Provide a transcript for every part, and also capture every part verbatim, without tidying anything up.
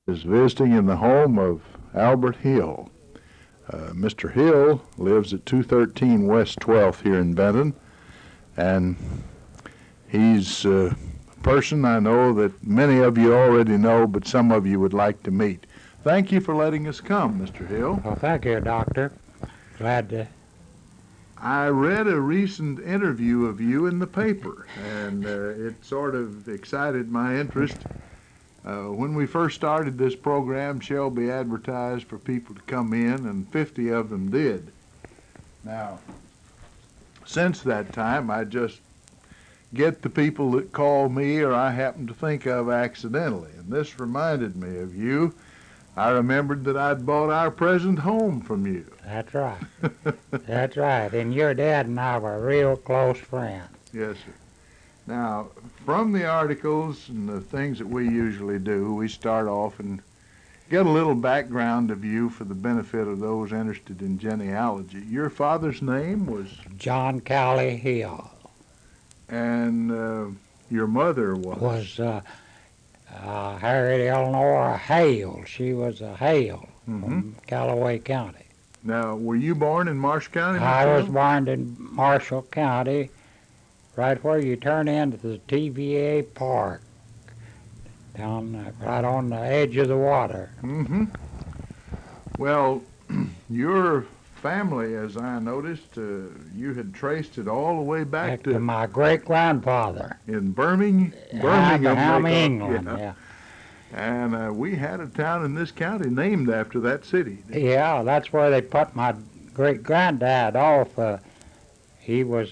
is visiting in the home of Albert Hill. Uh, Mister Hill lives at two thirteen West twelfth here in Benton, and he's uh, a person I know that many of you already know, but some of you would like to meet. Thank you for letting us come, Mister Hill. Well, thank you, Doctor. Glad to. I read a recent interview of you in the paper, and uh, it sort of excited my interest. Uh, when we first started this program, Shelby advertised for people to come in, and fifty of them did. Now, since that time, I just get the people that call me or I happen to think of accidentally, and this reminded me of you. I remembered that I'd bought our present home from you. That's right. That's right. And your dad and I were real close friends. Yes, sir. Now, from the articles and the things that we usually do, we start off and get a little background of you for the benefit of those interested in genealogy. Your father's name was? John Cowley Hill. And uh, your mother was? Was uh, uh, Harriet Eleanor Hale. She was a Hale mm-hmm. from Callaway County. Now, were you born in Marshall County? I was born in Marshall County, right where you turn into the T V A Park, down uh, right on the edge of the water. Mm-hmm. Well, your family, as I noticed, uh, you had traced it all the way back, back to, to my great-grandfather. In Birmingham, Birmingham, Birmingham, England, yeah. yeah. And uh, we had a town in this county named after that city. Yeah, that's where they put my great-granddad off. Uh, he was,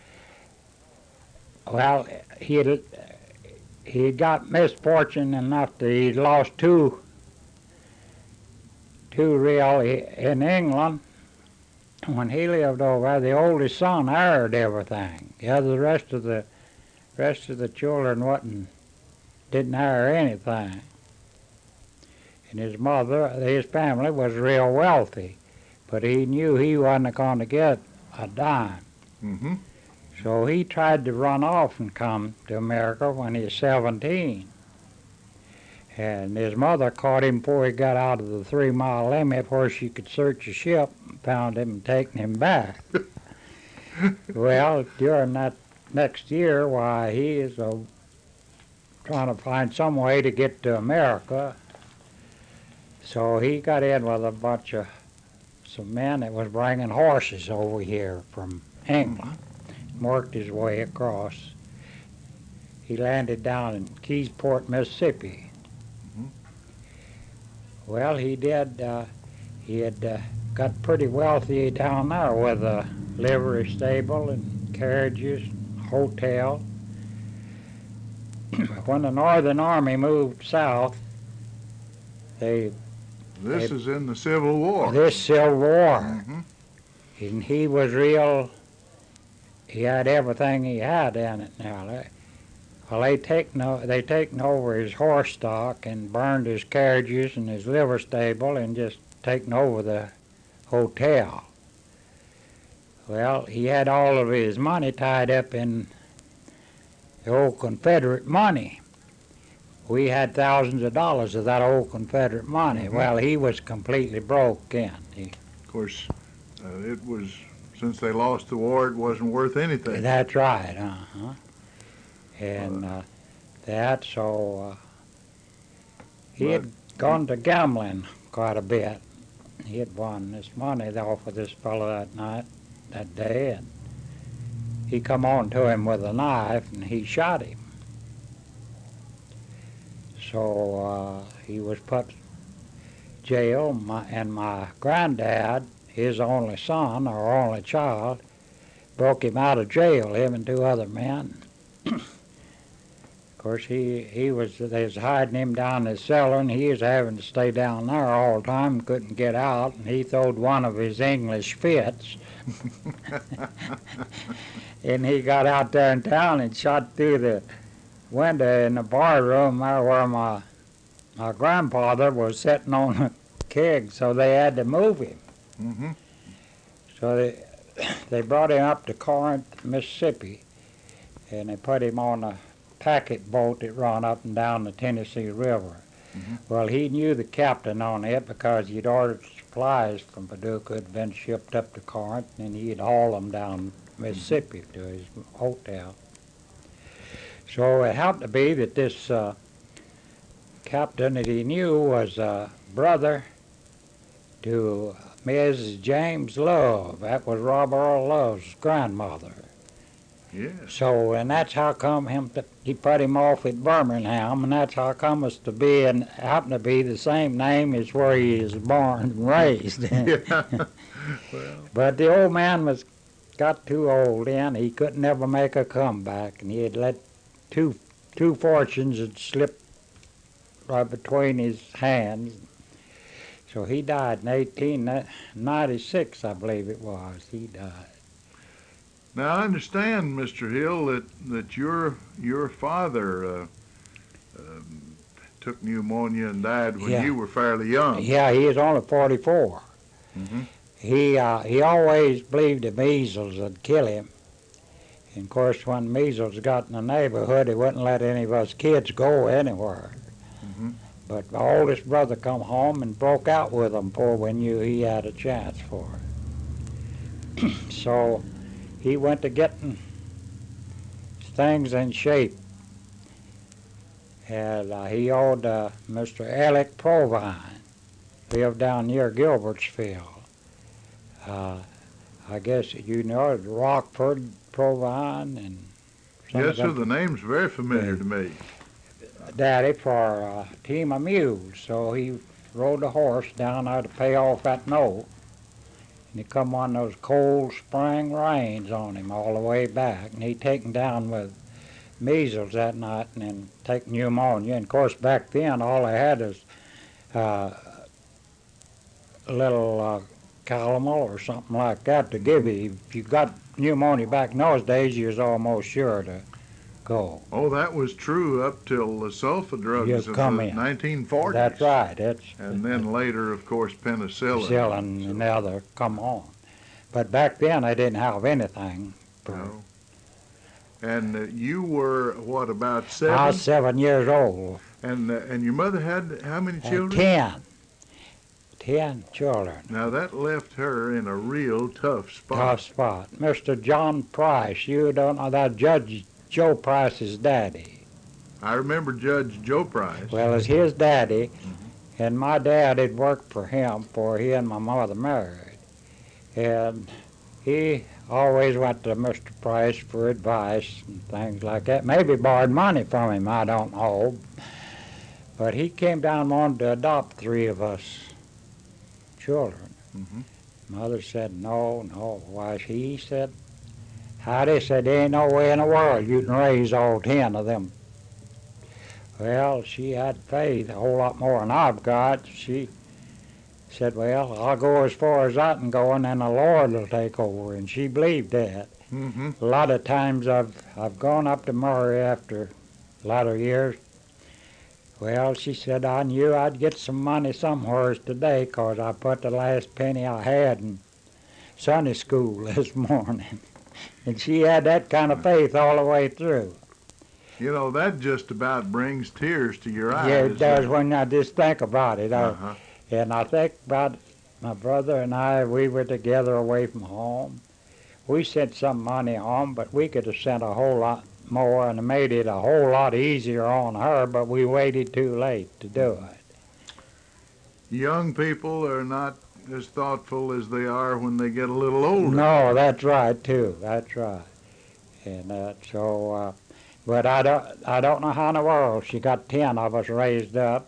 well, he had, he got misfortune enough that he lost two, two real in England. When he lived over there, the oldest son heired everything. The other, the rest of the rest of the children wasn't, didn't heir anything. And his mother, his family was real wealthy, but he knew he wasn't going to get a dime. Mm-hmm. So he tried to run off and come to America when he was seventeen. And his mother caught him before he got out of the three-mile limit where she could search a ship, and found him and taken him back. Well, during that next year, why, he is uh, trying to find some way to get to America. So he got in with a bunch of some men that was bringing horses over here from England, worked his way across. He landed down in Keysport, Mississippi. Well, he did, uh, he had uh, got pretty wealthy down there with a livery stable and carriages, and hotel. When the Northern Army moved south, they... This they, is in the Civil War. This Civil War. Mm-hmm. And he was real, he had everything he had in it now. They, well, they taken, they taken over his horse stock and burned his carriages and his liver stable and just taken over the hotel. Well, he had all of his money tied up in the old Confederate money. We had thousands of dollars of that old Confederate money. Mm-hmm. Well, he was completely broke in. He, of course, uh, it was, since they lost the war, it wasn't worth anything. That's right, uh-huh. And uh, that, so uh, he but, had gone to gambling quite a bit. He had won this money off of this fellow that night, that day, and he come on to him with a knife and he shot him. So uh, he was put in jail, my, and my granddad, his only son or only child, broke him out of jail, him and two other men. Of course, he, he was, they was hiding him down in the cellar, and he was having to stay down there all the time, couldn't get out, and he throwed one of his English fits. And he got out there in town and shot through the window in the bar room there where my, my grandfather was sitting on a keg, so they had to move him. Mm-hmm. So they, they brought him up to Corinth, Mississippi, and they put him on a packet boat that run up and down the Tennessee River. Mhm. Well, he knew the captain on it because he'd ordered supplies from Paducah had been shipped up to Corinth, and he'd haul them down Mississippi to his hotel. So it happened to be that this uh, captain that he knew was a brother to Missus James Love. That was Robert Earl Love's grandmother. Yes. So, and that's how come him to, he put him off at Birmingham, and that's how come us to be and happen to be the same name as where he is born and raised. Yeah. Well. But the old man was got too old then. He couldn't ever make a comeback, and he had let two two fortunes had slipped right between his hands. So he died in eighteen ninety-six, I believe it was. He died. Now I understand, Mister Hill, that that your your father uh, um, took pneumonia and died when Yeah. you were fairly young. Yeah, he was only forty-four. Mm-hmm. He uh, he always believed the measles would kill him. And of course, when measles got in the neighborhood, he wouldn't let any of us kids go anywhere. Mm-hmm. But my oldest brother come home and broke out with him before we knew he had a chance for it. So he went to getting things in shape. And uh, he owed uh, Mister Alec Provine, lived down near Gilbertsville. Uh, I guess you know it, Rockford, Provine, and some Yes, of sir. them- The name's very familiar to me. Daddy for a team of mules, so he rode a horse down there to pay off that note. And he come on those cold spring rains on him all the way back, and he taken down with measles that night and then take pneumonia. And of course back then all they had was uh, a little uh, Calomel or something like that to give you. If you got pneumonia back in those days, you was almost sure to go. Oh, that was true up till the sulfa drugs Yes, of come the in. nineteen forties. That's right. That's And then later, of course, penicillin. Penicillin and the other come on. But back then they didn't have anything. For, No. And uh, you were, what, about seven? I was seven years old. And, uh, and your mother had how many Uh, children? ten. Ten children. Now, that left her in a real tough spot. Tough spot. Mister John Price, you don't know that Judge Joe Price's daddy. I remember Judge Joe Price. Well, it's his daddy, and my dad had worked for him before he and my mother married. And he always went to Mister Price for advice and things like that. Maybe borrowed money from him, I don't know. But he came down and wanted to adopt three of us children. Mhm. Mother said, no, no. Why, he said, Hattie said, there ain't no way in the world you can raise all ten of them. Well, she had faith, a whole lot more than I've got. She said, well, I'll go as far as I can go, and then the Lord will take over. And she believed that. Mm-hmm. A lot of times I've I've gone up to Murray after a lot of years. Well, she said, I knew I'd get some money somewhere today, 'cause I put the last penny I had in Sunday school this morning. And she had that kind of faith all the way through. You know, that just about brings tears to your eyes. Yeah, it does when I just think about it. I, Uh-huh. And I think about my brother and I, we were together away from home. We sent some money home, but we could have sent a whole lot more and made it a whole lot easier on her, but we waited too late to do it. Young people are not as thoughtful as they are when they get a little older. No, that's right too. That's right. And uh, so, uh, but I don't, I don't know how in the world she got ten of us raised up.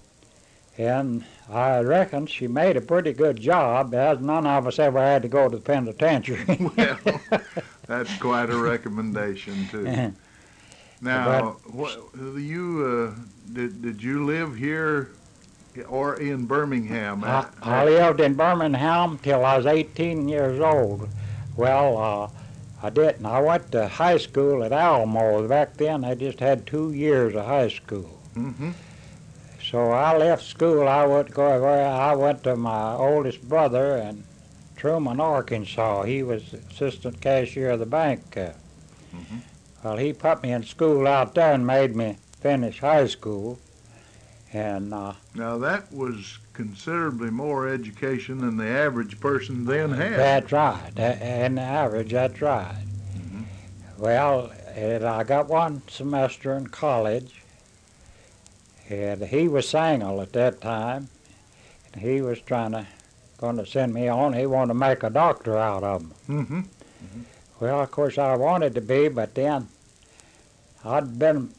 And I reckon she made a pretty good job, as none of us ever had to go to the penitentiary. Well, that's quite a recommendation too. Now, what, you uh, did did you live here or in Birmingham? I, I lived in Birmingham till I was eighteen years old. Well, uh, I didn't. I went to high school at Alamo. Back then, I just had two years of high school. Mm-hmm. So I left school. I went go where I went to my oldest brother in Truman, Arkansas. He was assistant cashier of the bank. Uh, Mhm. Well, he put me in school out there and made me finish high school. And uh, Now, that was considerably more education than the average person then had. that's right. A- And the average, that's right. Mhm. Well, and I got one semester in college, and he was single at that time, and he was trying to, going to send me on. He wanted to make a doctor out of me. Mm-hmm. Well, of course, I wanted to be, but then I'd been,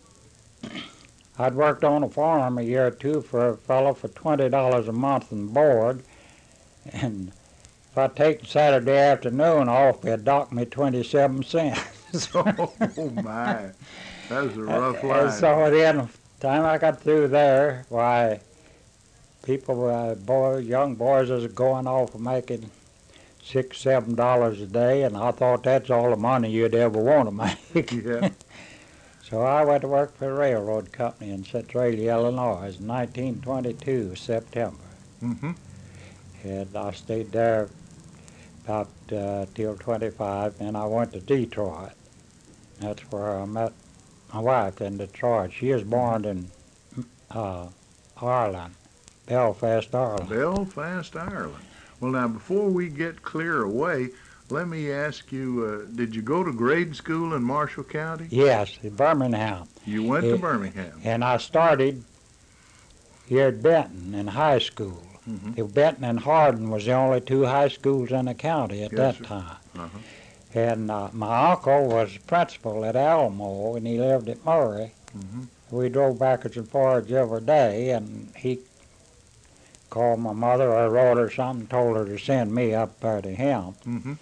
I'd worked on a farm a year or two for a fellow for twenty dollars a month and board, and if I'd taken Saturday afternoon off, they'd dock me twenty-seven cents. Oh, my. That was a rough And life. so then, the time I got through there, why, people, uh, boys, young boys was going off and making six, seven dollars a day, and I thought that's all the money you'd ever want to make. Yeah. So I went to work for a railroad company in Centralia, Illinois, in nineteen twenty-two, September. Mm-hmm. And I stayed there about uh, till twenty-five, and I went to Detroit. That's where I met my wife in Detroit. She was born in uh, Ireland, Belfast, Ireland. Belfast, Ireland. Well, now, before we get clear away, let me ask you, uh, did you go to grade school in Marshall County? Yes, in Birmingham. You went Yeah. to Birmingham. And I started here at Benton in high school. Mhm. Benton and Hardin was the only two high schools in the county at Yes, that sir. time. Uh-huh. And uh, my uncle was principal at Alamo, and he lived at Murray. Mhm. We drove backwards and forwards every day, and he called my mother or wrote her something, told her to send me up there to him. Mm-hmm.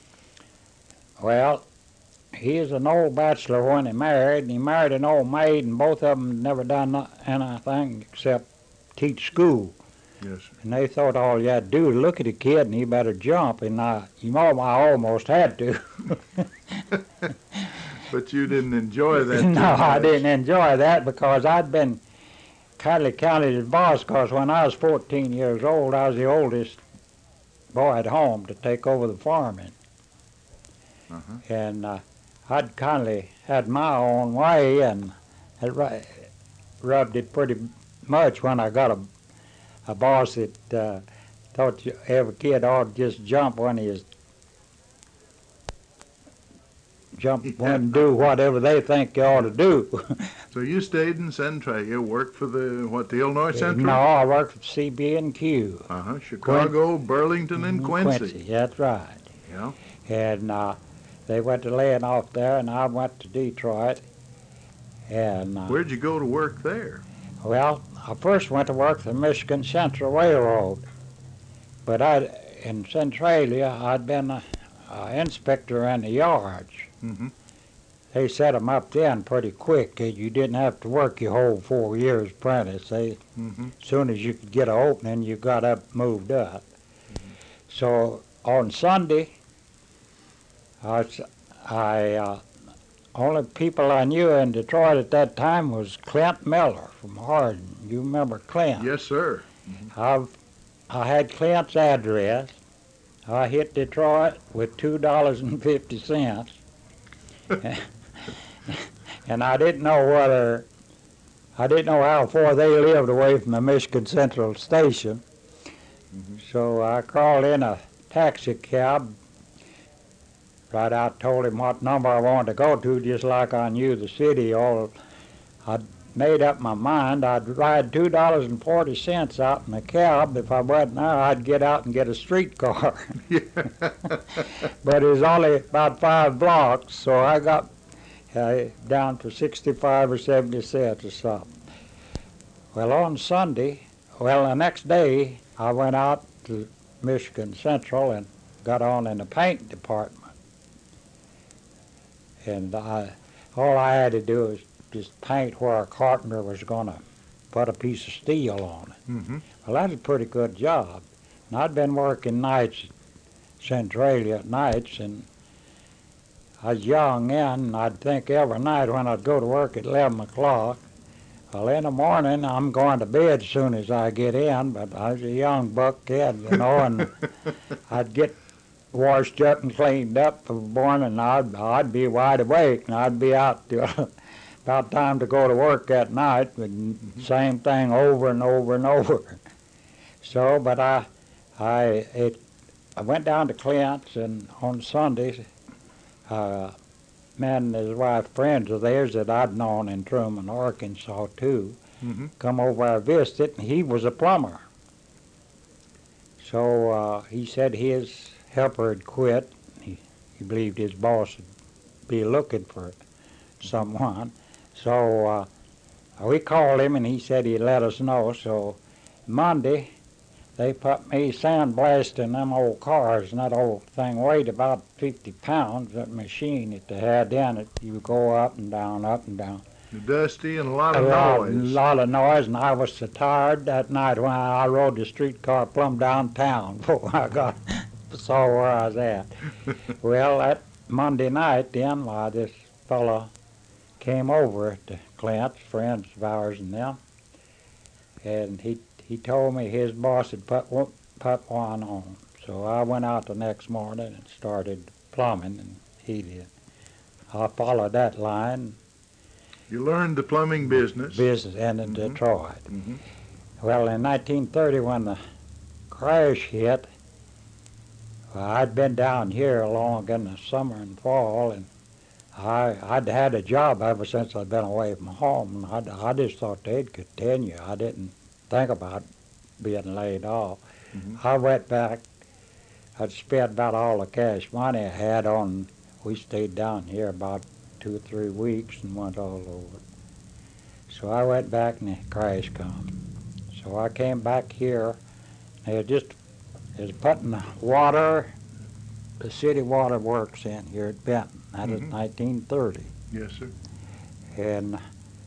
Well, he was an old bachelor when he married, and he married an old maid, and both of them never done no- anything except teach school. Yes, sir. And they thought all you had to do was look at a kid and he better jump, and I, you know, I almost had to. But you didn't enjoy that too No, I much. didn't enjoy that because I'd been kindly counted as boss, because when I was fourteen years old, I was the oldest boy at home to take over the farming. Uh-huh. And uh, I'd kindly had my own way, and it ru- rubbed it pretty much when I got a, a boss that uh, thought you, every kid ought to just jump when he was jump when and do whatever they think you ought to do. So you stayed in Centralia, worked for the, what, the Illinois Central? No, I worked for C B and Q. Uh-huh. Chicago, Burlington, and Quincy. That's right. Yeah. And uh, they went to laying off there, and I went to Detroit. And uh, Where'd you go to work there? well, I first went to work for the Michigan Central Railroad, but I, in Centralia, I'd been an inspector in the yards. Mm-hmm. They set 'em up then pretty quick. You didn't have to work your whole four years apprentice. They, Mm-hmm. as soon as you could get an opening, you got up, moved up. So on Sunday, I, s- I uh, only people I knew in Detroit at that time was Clint Miller from Hardin. You remember Clint? Yes, sir. I've, I had Clint's address. I hit Detroit with two dollars and fifty cents, and I didn't know whether I didn't know how far they lived away from the Michigan Central Station. Mhm. So I called in a taxi cab. Right out, told him what number I wanted to go to, just like I knew the city. All I'd made up my mind. I'd ride two dollars and forty cents out in a cab. If I wasn't there, I'd get out and get a streetcar. Yeah. But it was only about five blocks, so I got uh, down to sixty-five or seventy cents or something. Well, on Sunday, well, the next day, I went out to Michigan Central and got on in the paint department. And I, all I had to do was just paint where a carpenter was going to put a piece of steel on it. Mm-hmm. Well, that was a pretty good job. And I'd been working nights at Centralia at nights, and I was young then, and I'd think every night when I'd go to work at eleven o'clock, well, in the morning, I'm going to bed as soon as I get in, but I was a young buck kid, you know, and I'd get washed up and cleaned up for the morning, and I'd, I'd be wide awake, and I'd be out till about time to go to work that night, but Mm-hmm. same thing over and over and over. So, but I, I, it, I went down to Clint's, and on Sundays, uh, man and his wife, friends of theirs that I'd known in Truman, Arkansas too, Mm-hmm. come over and visit, and he was a plumber. So uh, he said his helper had quit. He, he believed his boss would be looking for someone. So uh, we called him, and he said he'd let us know. So Monday, they put me sandblasting them old cars, and that old thing weighed about fifty pounds, that machine that they had in it. You go up and down, up and down. Dusty and a lot of A lot, noise. lot of noise, and I was so tired that night when I rode the streetcar plumb downtown before I got saw where I was at. Well, that Monday night then, why, this fellow came over to Clint's, friends of ours and them, and he he told me his boss had put one, put one on. So I went out the next morning and started plumbing, and he did. I followed that line. You learned the plumbing business. Business and in Mhm. Detroit. Mm-hmm. Well, in nineteen thirty, when the crash hit, well, I'd been down here along in the summer and fall, and I, I'd had a job ever since I'd been away from home, and I'd, I just thought they'd continue. I didn't think about being laid off. Mhm. I went back. I'd spent about all the cash money I had on. We stayed down here about two or three weeks and went all over. So I went back, and the crash come. So I came back here. They had just they was putting the water, the city water works in here at Benton. That was Mhm. nineteen thirty. Yes, sir. And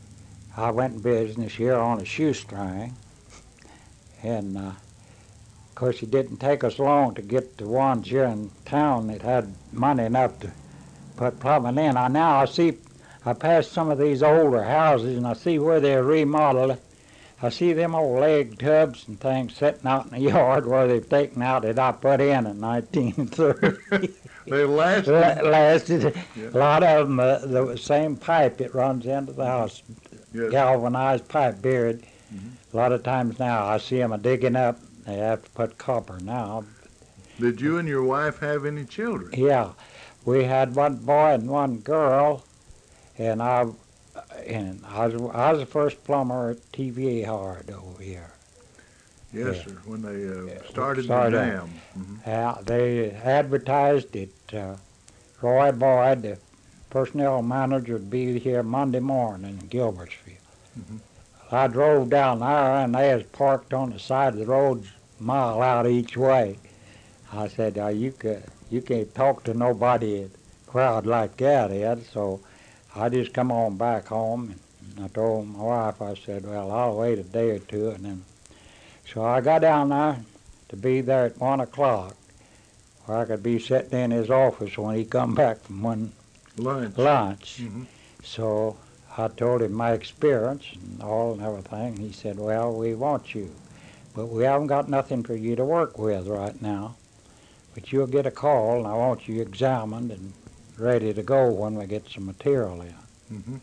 I went in business here on a shoestring. And uh, of course, it didn't take us long to get the ones here in town that had money enough to put plumbing in. I now I see, I pass some of these older houses, and I see where they're remodeled. I see them old leg tubs and things sitting out in the yard where they've taken out that I put in in nineteen thirty. They lasted. La- lasted. Yeah. A lot of them, uh, the same pipe that runs into the house, Yes. galvanized pipe buried. Mhm. A lot of times now I see them digging up. They have to put copper now. Did you and your wife have any children? Yeah, we had one boy and one girl, and I, and I was, I was the first plumber at T V A Hard over here. Yes, Yeah. sir. When they uh, Yeah, started started. the dam. Mhm. Yeah, they advertised it. Uh, Roy Boyd, the personnel manager, would be here Monday morning in Gilbertsfield. Mhm. I drove down there, and they was parked on the side of the road, a mile out each way. I said, uh, "You can, you can't talk to nobody in a crowd like that, Ed." So I just come on back home, and I told my wife, I said, "Well, I'll wait a day or two," and then. So I got down there to be there at one o'clock, where I could be sitting in his office when he come back from one Lunch. lunch. Mhm. So I told him my experience and all and everything. He said, "Well, we want you, but we haven't got nothing for you to work with right now. But you'll get a call, and I want you examined and ready to go when we get some material in." Mhm.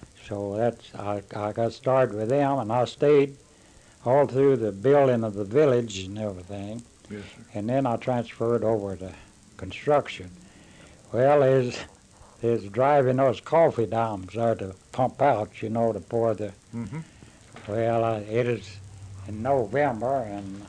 So that's I, I got started with them, and I stayed all through the building of the village and everything. Yes, sir. And then I transferred over to construction. Well, there's there's driving those coffee dams there to pump out, you know, to pour the. Mhm. Well, uh, it is in November, and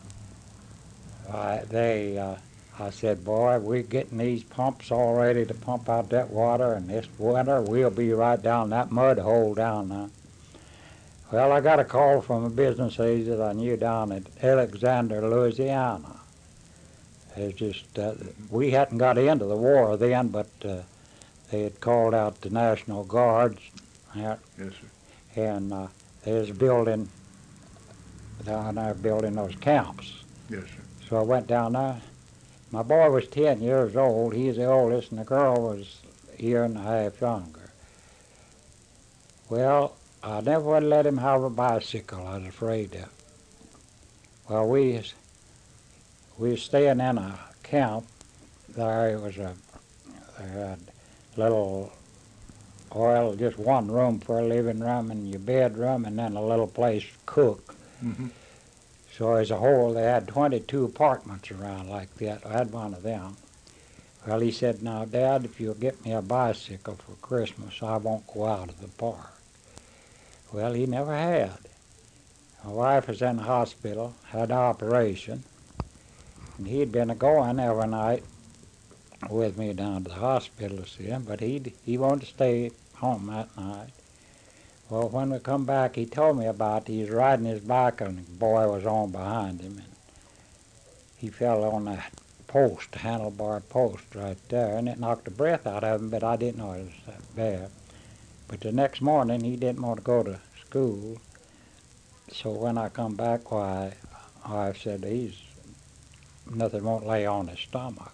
uh, they. Uh, I said, "Boy, we're getting these pumps all ready to pump out that water, and this winter we'll be right down that mud hole down there." Well, I got a call from a business agent I knew down at Alexander, Louisiana. It's just uh, we hadn't got into the war then, but uh, they had called out the National Guards, uh, Yes, sir. and uh, they was building down there, building those camps. Yes, sir. So I went down there. My boy was ten years old. He's the oldest, and the girl was a year and a half younger. Well, I never would let him have a bicycle. I was afraid of. Well, we was- we was staying in a camp. There it was a, they had little well, just one room for a living room and your bedroom and then a little place to cook. Mm-hmm. So as a whole, they had twenty-two apartments around like that. I had one of them. Well, he said, now, Dad, if you'll get me a bicycle for Christmas, I won't go out of the park. Well, he never had. My wife was in the hospital, had an operation, and he'd been a-going every night with me down to the hospital to see him, but he he wanted to stay home that night. Well, when we come back, he told me about it. He was riding his bike, and the boy was on behind him, and he fell on that post, handlebar post right there, and it knocked the breath out of him, but I didn't know it was that bad. But the next morning, he didn't want to go to school, so when I come back, why, I said, he's, nothing won't lay on his stomach.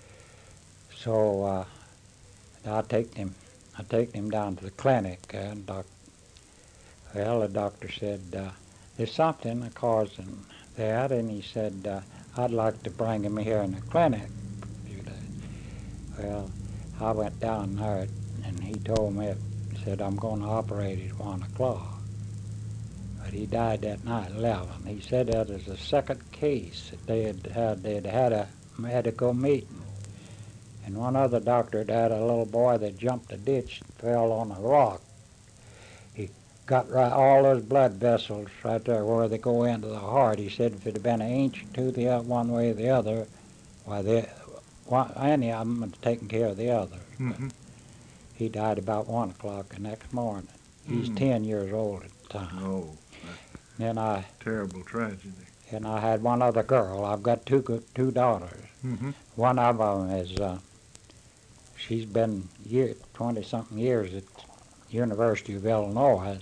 So uh, I take him, I take him down to the clinic, and doc, well, the doctor said, uh, there's something causing that, and he said, uh, I'd like to bring him here in the clinic a few days. Well, I went down there, and he told me, he said, I'm going to operate at one o'clock. But he died that night at eleven. He said that was the second case that they had had, they'd had a medical meeting. And one other doctor had had a little boy that jumped a ditch and fell on a rock. He got right, all those blood vessels right there where they go into the heart. He said if it had been an inch or two the other, one way or the other, why, they, one, any of them had taken care of the other. Mm-hmm. He died about one o'clock the next morning. He's Mm. ten years old at the time. Oh, Then I terrible tragedy. and I had one other girl. I've got two go- two daughters. Mm-hmm. One of them is uh, she's been year twenty something years at University of Illinois.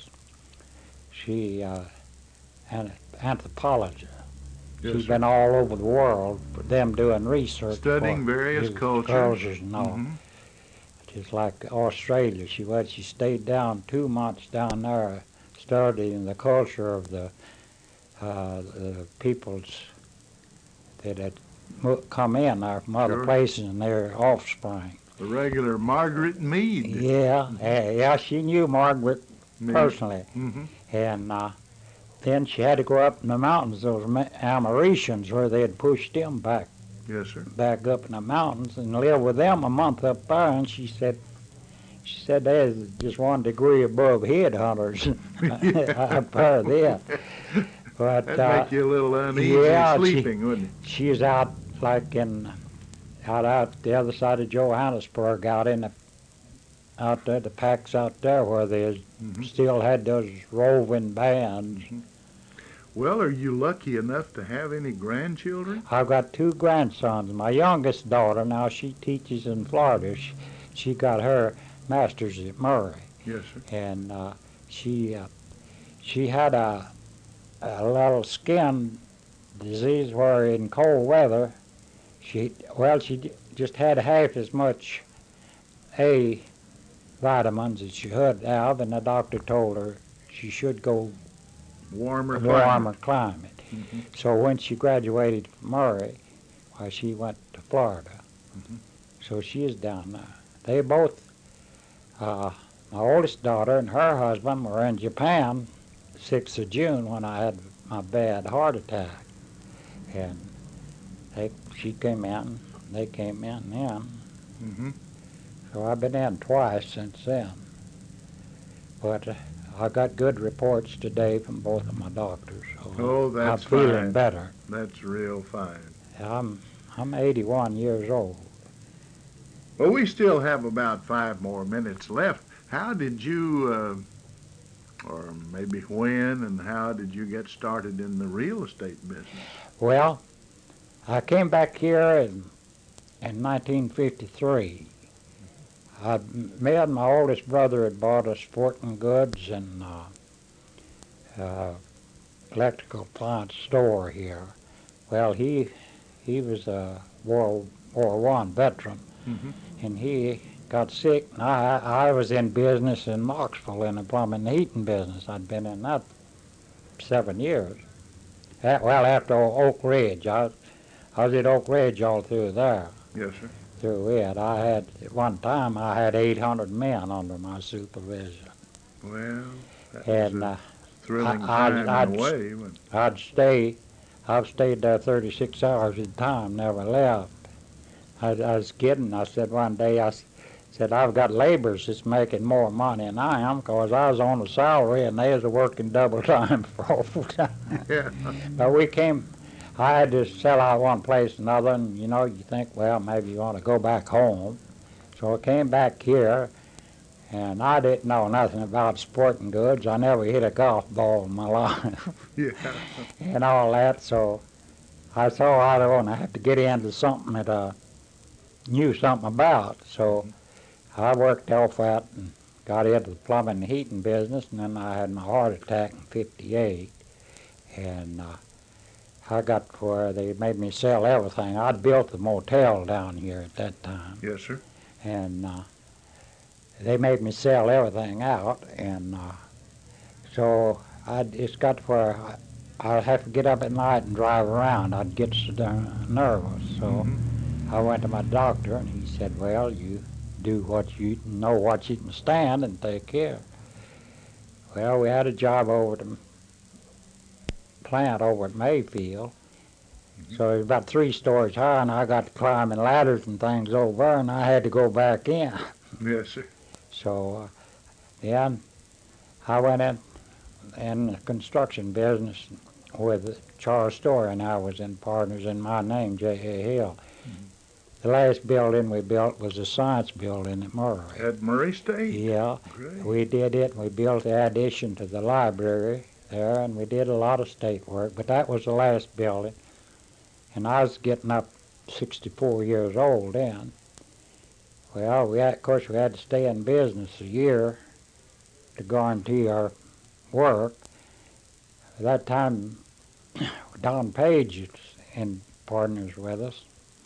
She uh, an anthropologist. Yes, She's sir. been all over the world for them doing research. Studying for various different cultures. cultures and all. Mhm. Just like Australia, she was. She stayed down two months down there, studying the culture of the uh, the peoples that had mo- come in there from other Sure. places and their offspring. The regular Margaret Mead. Yeah, yeah, yeah, she knew Margaret Mead. personally, Mm-hmm. and uh, then she had to go up in the mountains, those Ma- Amerecians, where they had pushed them back Yes, sir. back up in the mountains and live with them a month up there. And she said, she said there's just one degree above headhunters up there there. But That'd uh, make you a little uneasy yeah, she- sleeping, wouldn't it? she was out like in out out the other side of Johannesburg, out in the out there, the packs out there where they Mhm. still had those roving bands. Well, are you lucky enough to have any grandchildren? I've got two grandsons. My youngest daughter, now she teaches in Florida. She, she got her master's at Murray, Yes, sir. and uh, she uh, she had a, a little skin disease where in cold weather, she well she j- just had half as much A vitamins as she should have, and the doctor told her she should go Warmer a climate. warmer climate. Mhm. So when she graduated from Murray, why she went to Florida. Mhm. So she is down there. They both, uh, my oldest daughter and her husband were in Japan sixth of June when I had my bad heart attack. And they, she came in, they came in then. Mhm. So I've been in twice since then. But uh, I got good reports today from both of my doctors. So Oh, that's I'm feeling fine. better. That's real fine. I'm I'm eighty-one years old. Well, we still have about five more minutes left. How did you, uh, or maybe when, and how did you get started in the real estate business? Well, I came back here in, in nineteen fifty-three. I, me and my oldest brother had bought a sporting goods and uh, uh, electrical appliance store here. Well, he he was a World War One veteran, Mhm. and he got sick. And I I was in business in Knoxville in the plumbing and heating business. I'd been in that seven years. A- Well, after Oak Ridge, I, I was at Oak Ridge all through there. Yes, sir. through it. I had, at one time, I had eight hundred men under my supervision. Well, that and was a uh, thrilling I- I'd- time I'd in a way. But I'd stay, I've stayed there thirty-six hours at a time, never left. I, I was kidding. I said one day, I s- said, I've got laborers that's making more money than I am because I was on a salary and they was working double time for full time. yeah, But we came, I had to sell out one place and another, and you know, you think, well, maybe you want to go back home. So I came back here, and I didn't know nothing about sporting goods. I never hit a golf ball in my life yeah. and all that, so I saw I was going to have to get into something that I knew something about. So I worked off that and got into the plumbing and heating business, and then I had my heart attack in fifty-eight, and uh, I got to where they made me sell everything. I'd built the motel down here at that time, Yes, sir. and uh, they made me sell everything out, and uh, so I it's got to where I, I'd have to get up at night and drive around. I'd get so darn nervous, so Mhm. I went to my doctor, and he said, well, you do what you know what you can stand and take care. Well, we had a job over at the plant over at Mayfield, so it was about three stories high, and I got to climbing ladders and things over, and I had to go back in. Yes, sir. So, uh, yeah, I went in in the construction business with Charles Story, and I was in partners in my name, J A. Hill. The last building we built was a science building at Murray. At Murray State. Yeah, Great. we did it. We built the addition to the library there, and we did a lot of state work, but that was the last building. And I was getting up sixty-four years old then. Well, we had, of course, we had to stay in business a year to guarantee our work. At that time, Don Page was in partners with us,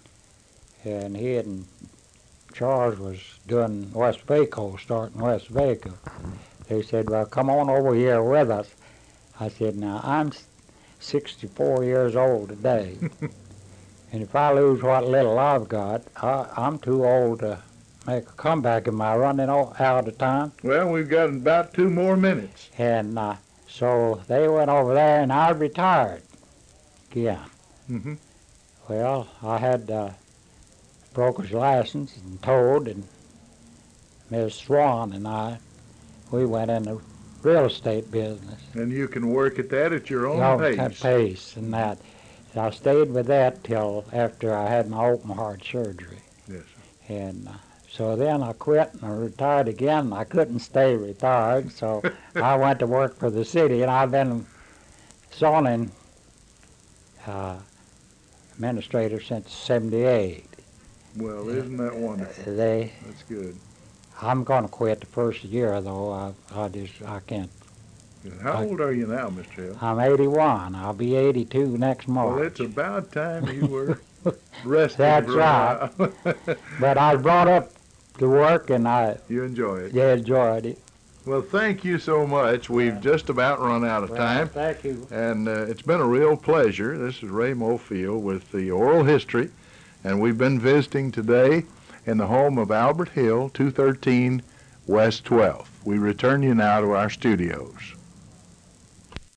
and he and Charles was doing West Waco, starting West Waco. They said, well, come on over here with us. I said, now, I'm sixty-four years old today, and if I lose what little I've got, I, I'm too old to make a comeback. Am I running o- out of time? Well, we've got about two more minutes. And uh, so they went over there, and I retired again. Mm-hmm. Well, I had uh, broker's license and towed, and Miss Swan and I, we went in the real estate business. And you can work at that at your own No, pace. at pace and that. So I stayed with that till after I had my open heart surgery. Yes, sir. And uh, so then I quit and I retired again. I couldn't stay retired, so I went to work for the city, and I've been zoning uh, administrator since seventy-eight. Well, isn't that wonderful? They, That's good. I'm going to quit the first year, though. I, I just, I can't. Good. How I- old are you now, Mister Hill? I'm eighty-one. I'll be eighty-two next Well, March. it's about time you were resting. That's for a right. while. But I was brought up to work, and I You enjoy it. yeah, enjoyed it. Well, thank you so much. We've just about run out of Well, time. thank you. And uh, it's been a real pleasure. This is Ray Mofield with the Oral History, and we've been visiting today in the home of Albert Hill, two thirteen West twelfth. We return you now to our studios.